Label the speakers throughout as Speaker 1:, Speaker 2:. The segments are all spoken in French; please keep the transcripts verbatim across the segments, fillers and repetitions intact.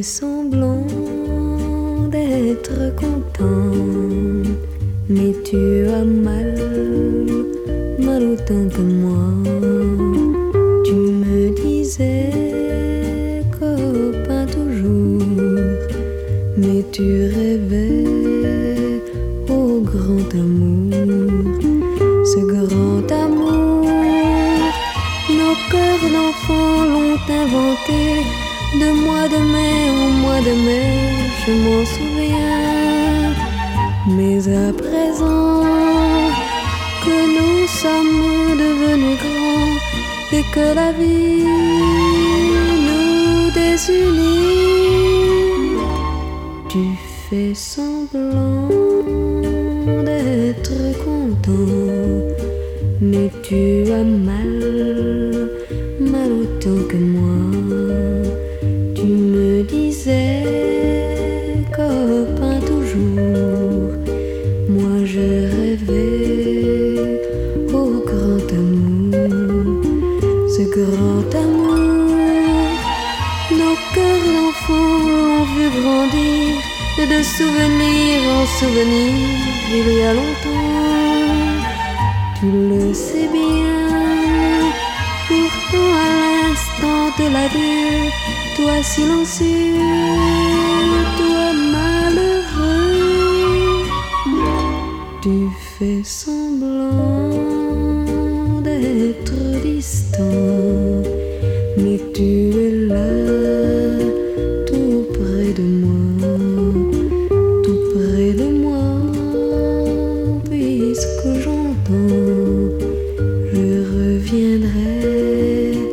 Speaker 1: fais semblant d'être content, mais tu as mal, mal autant que moi. Tu me disais copain toujours, mais tu rêvais au grand amour. Ce grand amour, nos cœurs d'enfants l'ont inventé. De mois de mai au mois de mai, je m'en souviens. Mais à présent que nous sommes devenus grands et que la vie nous désunit, tu fais semblant d'être content, mais tu as mal, mal autant que moi. Tu me disais copain toujours, moi je rêvais au grand amour. Ce grand amour, nos cœurs d'enfants l'ont vu grandir, de souvenir en souvenir il y a longtemps. Tu le sais bien, pourtant à l'instant de l'adieu, toi silencieux, toi malheureux, tu fais semblant d'être distant, mais tu es là, tout près de moi, tout près de moi, puisque j'entends, je reviendrai,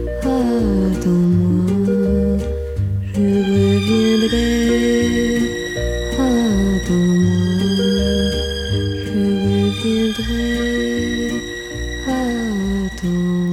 Speaker 1: attends-moi, je reviendrai, attends-moi, je reviendrai, attends-moi.